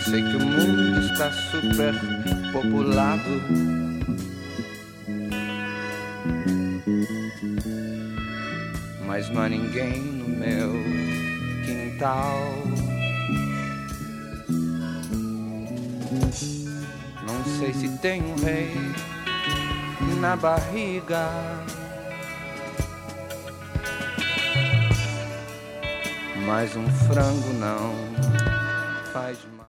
Sei que o mundo está super populado, mas não há ninguém no meu quintal. Não sei se tem um rei na barriga, mas um frango não faz mal.